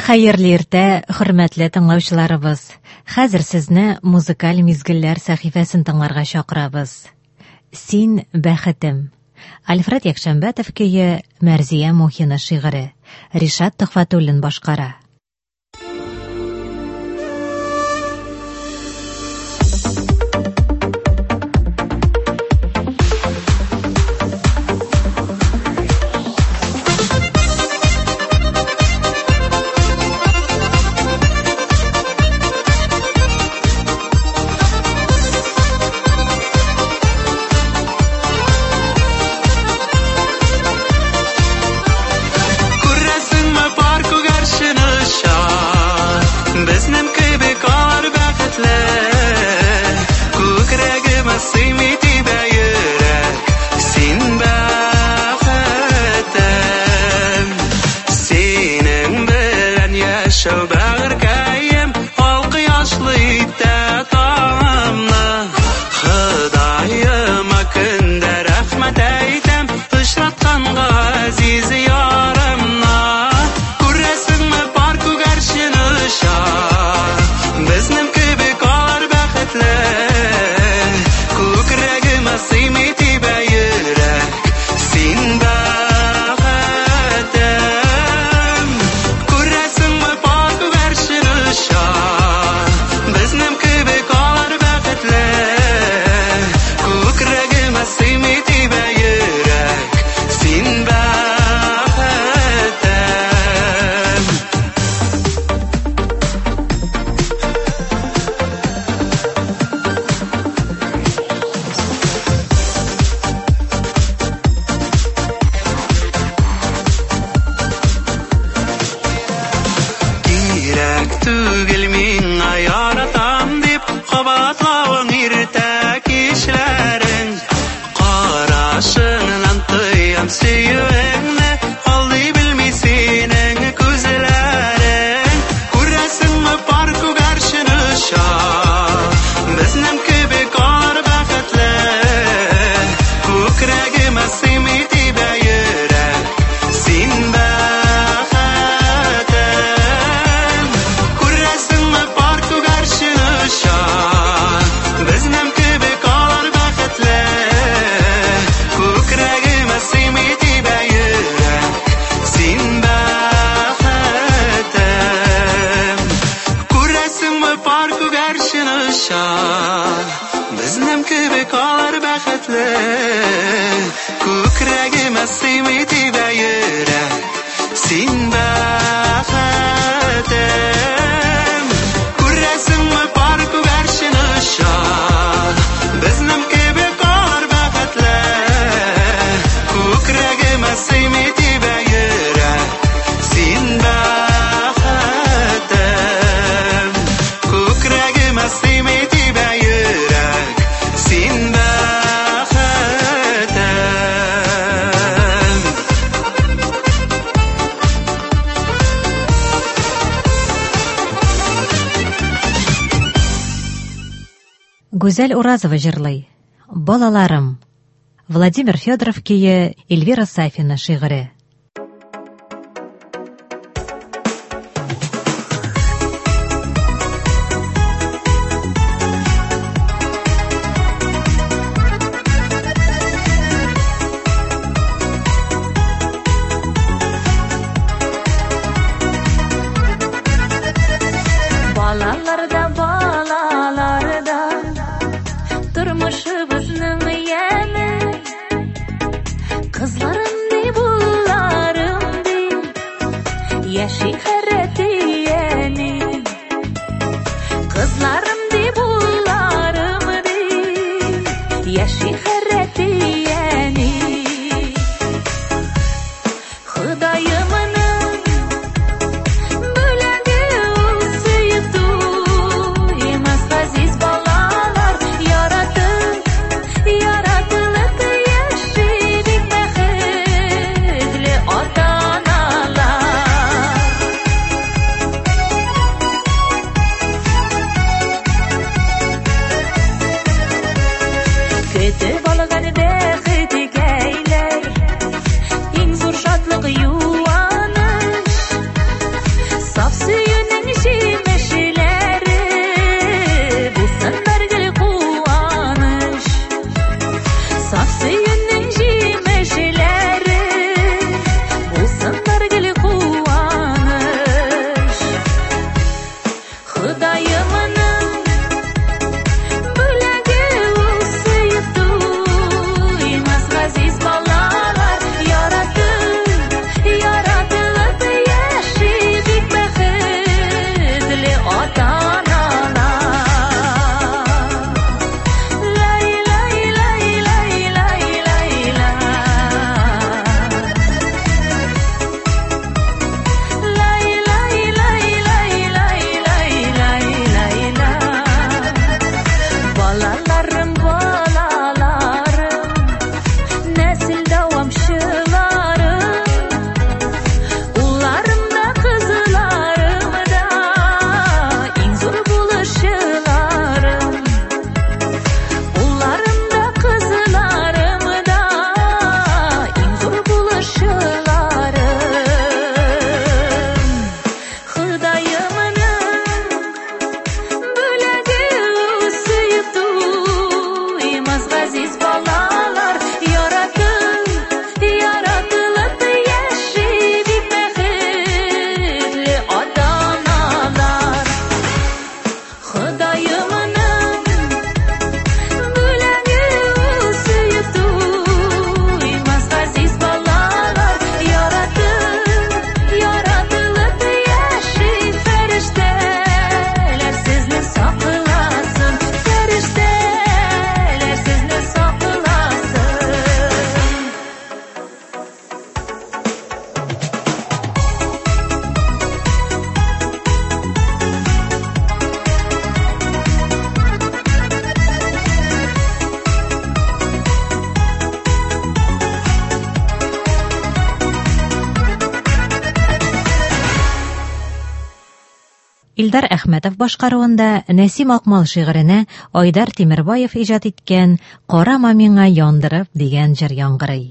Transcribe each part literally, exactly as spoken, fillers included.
Хәерле иртә, хөрмәтле тыңлаучыларыбыз. Хәзер сезне музыкаль мизгелләр сәхифәсен тыңларга чакырабыз. Син бәхетем. Альфред Якшәмбәтов көе, Мәрзия Мухина шигыре. Ришат Төхфәтуллин башкара. Гүзәл Уразова җырлый. Балаларым. Владимир Федоров көе, Эльвира Сафина шигыре. Kötü balığını de Saf suyunun şimeşileri bulsun bergil kuvanış. Saf suyunun şimeşileri bulsun bergil kuvanış. Hıdayımının bülegi usuydu İmaz gaziz balalar yaradı. Yaratılıp yaşayıp bextli ota-analar. Lay lay lay lay lay lay lay. Lay lay lay lay lay lay lay lay lay. Balalarım balalarım nesil davamşılarım. Ullarım da kızlarım da en zor buluşlarım. Ullarım da kızlarım da en zor buluşlarım. Hıdayımının bülegi usuydu İmaz gaziz balalar yaradı. Yaratılıp yaşayıp bextli ota-analar. Hıdayımının bülegi usuydu İmaz gaziz balalar yaradı. Yaratılıp yaşayıp ferişteler sizni saklasın. Ferişteler sizni saklasın. Илдар Әхмәтов башкаруында Нәсим Акмал шигыренә Айдар Тимербаев иҗат иткән «Карама миңа яндырып» дигән җыр яңгырый.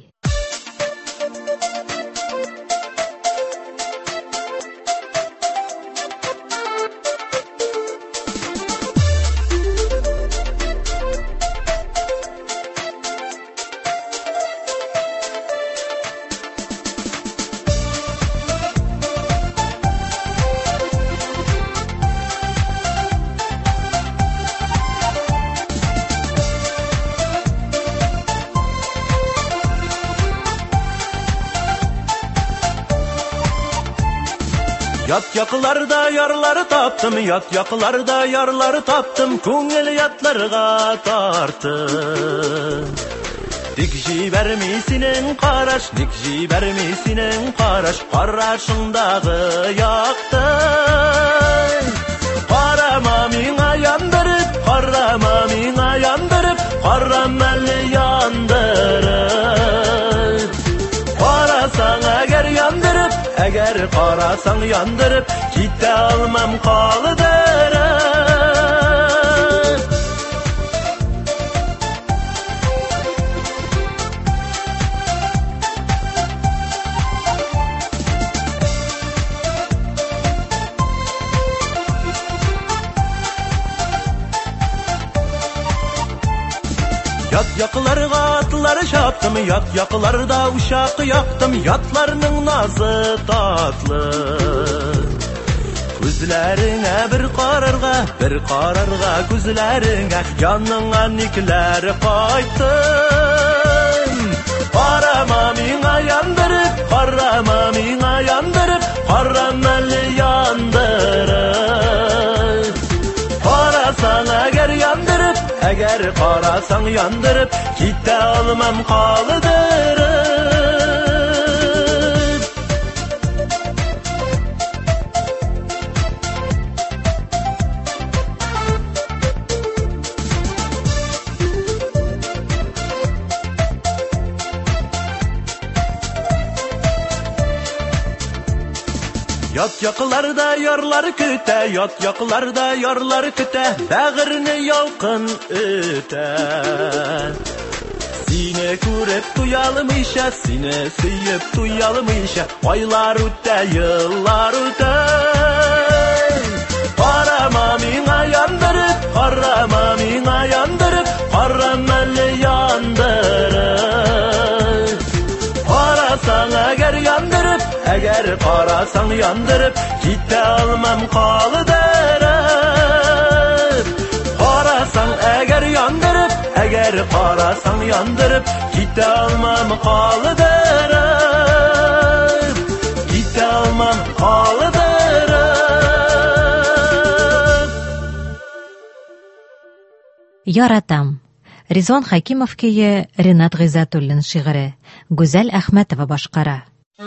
Yat yakılarda yarları taptım, yat yakılarda yarları taptım, көңіл ятларға tarttım. Dik жібермейсінің қараш, dik жібермейсінің қараш, қарашыңдағы яқты. Қарама миңа яндырып, қарама миңа яндырып, қарам әлі яндырып. Қарасаң әгер яндырып, әгер қарасаң яндырып, кете алмам қалдырып. Ят якыларга атлары шаптым, ят якыларда ушак яктым, ятларның назы татлы. Күзләреңә бер карарга, бер карарга күзләреңә, яныңа никләр кайттым. Карама миңа яндырып, карама миңа яндырып, карам әле яндырып. Карасаң әгәр яндырып, әгәр карасаң яндырып, ките алмам калдырып. Ят якыларда ярлар көтә, ят якыларда ярлар көтә, бәгырне ялкын үтә. Сине күреп туялмыйша, сине сөйеп туялмыйша, айлар үтә, еллар үтә. yandırıp, eğer qarasan yandırıp, kite almam qalıdırıp. Qarasan eğer yandırıp, eğer qarasan yandırıp, kite almam qalıdırıp. Kite almam qalıdırıp. Яратам. Резон Хакимов көйі, Ринат Ғизатуллин шиғыры, Гүзәл Әхмәтова башқара.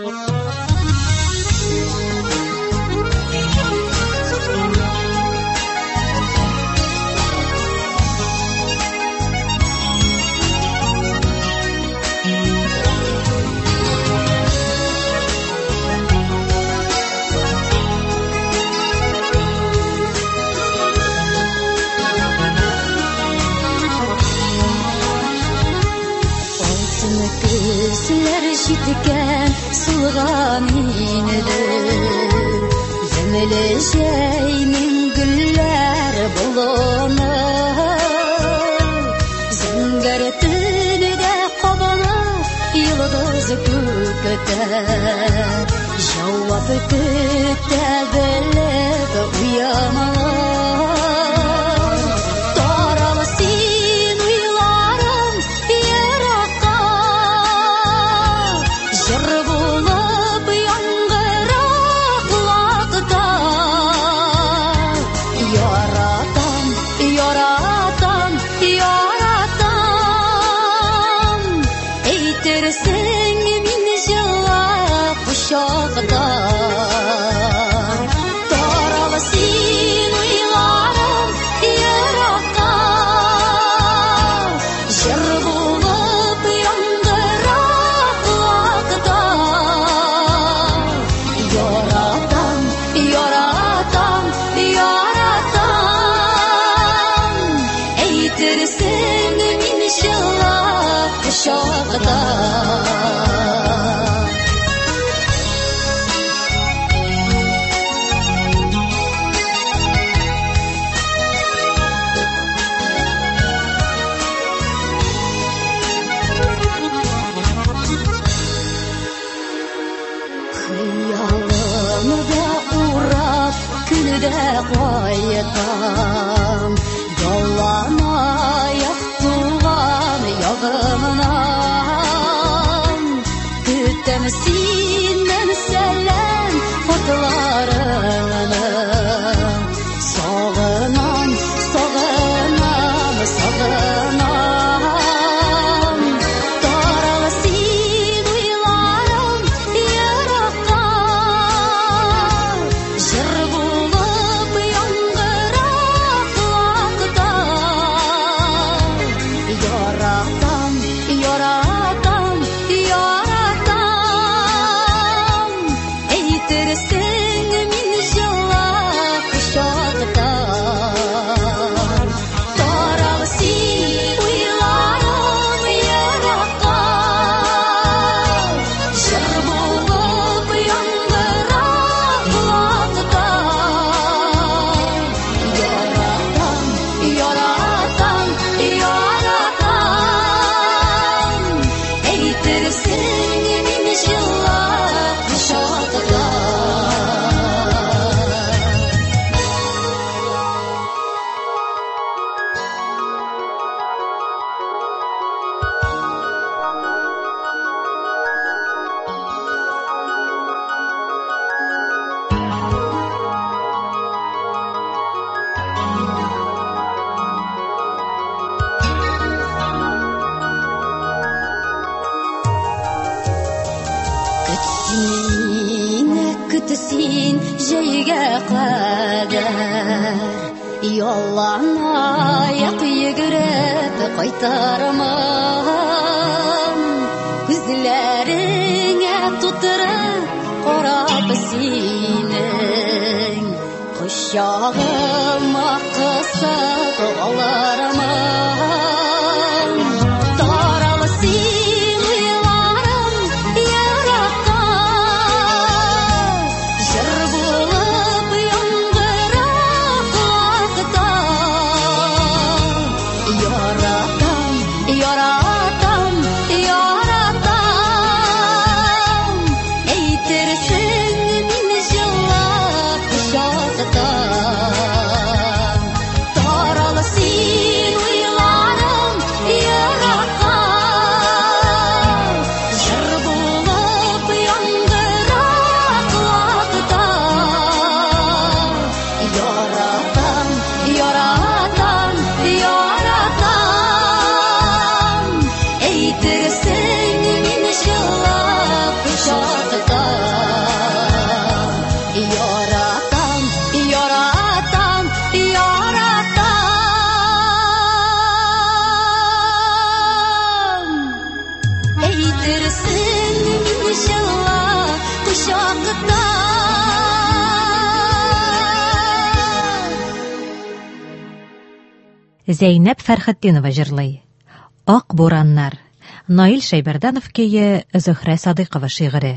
Күзләр җиткән сулган инде, җәмләҗәйнең гөлләр болыны, зәңгәр төнедә кабана йолдыз күктә, җавап көтә белеп уяна. Кайтам, яллана яктуган ягымнан, көтәм синнән сәлам хатларыңны, сагынам, сагынам, сагынам, тарала син уйларым еракка, җыр Син җәйгә кадәр яллана як йөгереп кайтармам, күзләреңә тутырып карап синең кочагыма кысып алармам, тарала син уйларым еракка. Зәйнәп Фәрхетдинова җырлый. Ак бураннар. Наил Шәйбәрданов көе, Зөһрә Садыйкова шигыре.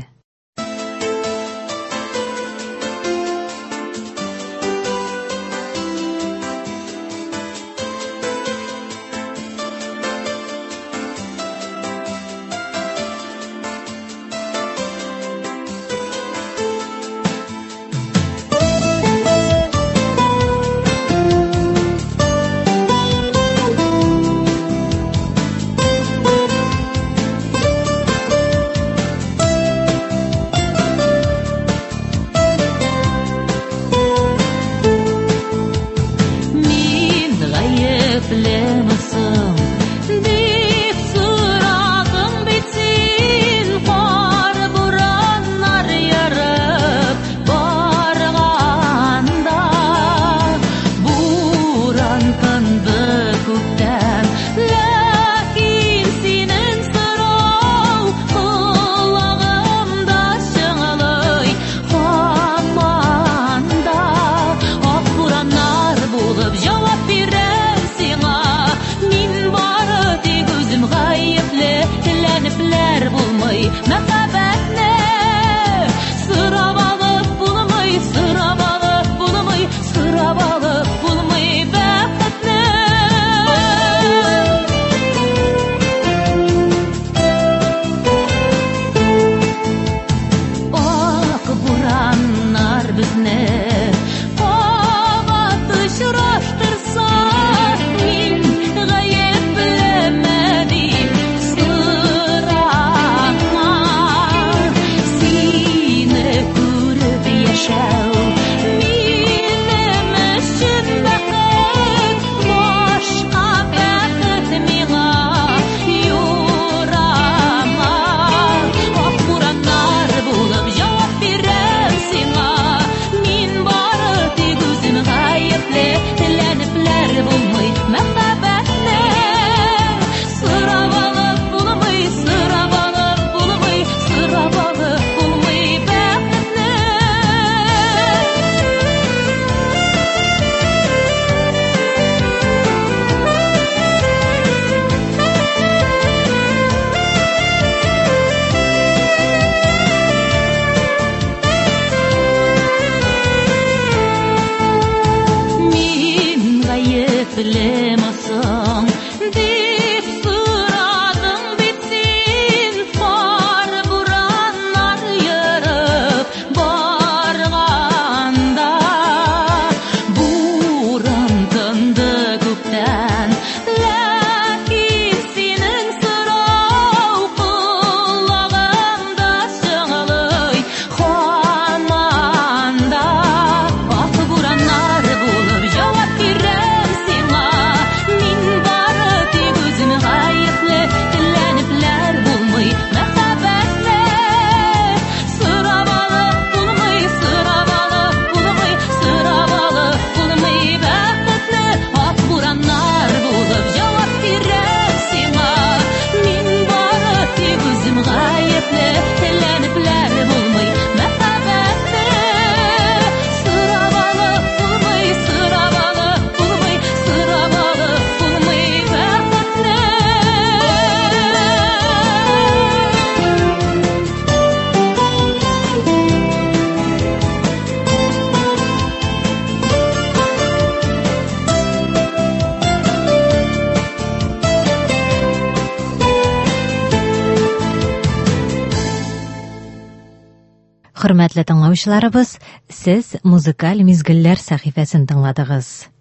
Хөрмәтле тыңлаучыларыбыз, сез музыкаль мизгелләр сәхифәсен тыңладыгыз.